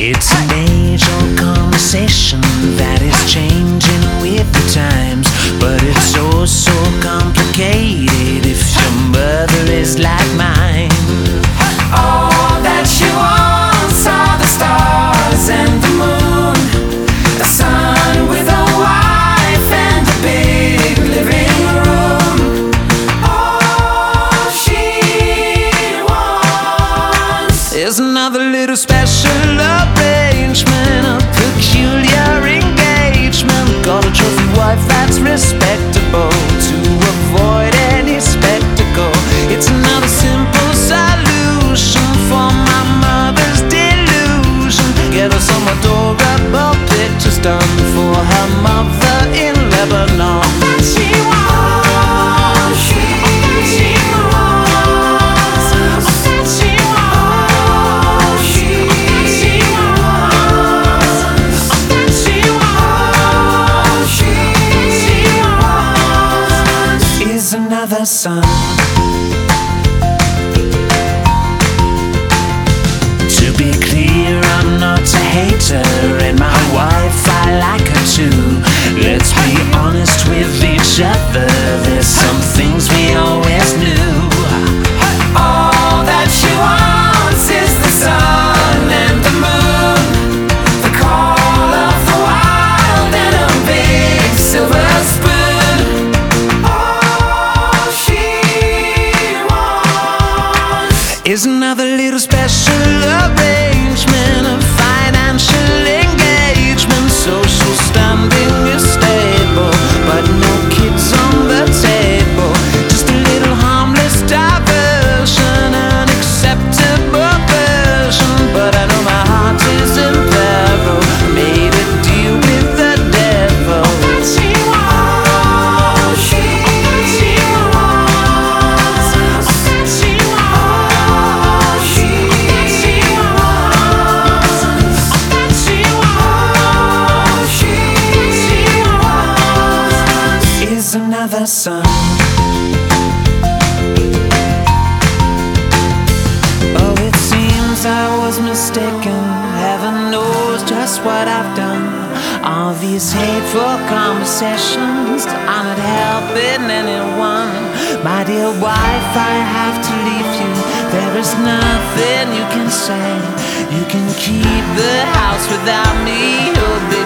It's an age-old conversation that is changing with the times, but it's oh so complicated if your mother is like mine. All that she wants are the stars and the moon, a son with a wife and a big living room. All she wants is another little special arrangement, a peculiar engagement. Got a trophy wife that's respectable to avoid any spectacle. It's another simple solution for my mother's delusion. Get her some adorable pictures done for her mother in Lebanon. She wants, she another son. To be clear, I'm not a hater, and my wife, I like her too. Let's be honest with each other, there's some things we always knew. All that she wants is the sun and the moon, the call of the wild and a big silver spoon. Is another little special arrangement, a financial engagement, social standing is stable, but no kids on the table. Just a little harmless diversion, an acceptable version, but I know my heart is in peril. Made a deal with the devil. She wants, she another son. Oh, it seems I was mistaken. Heaven knows just what I've done. All these hateful conversations, I'm not helping anyone. My dear wife, I have to leave you. There is nothing you can say. You can keep the house without me. You'll be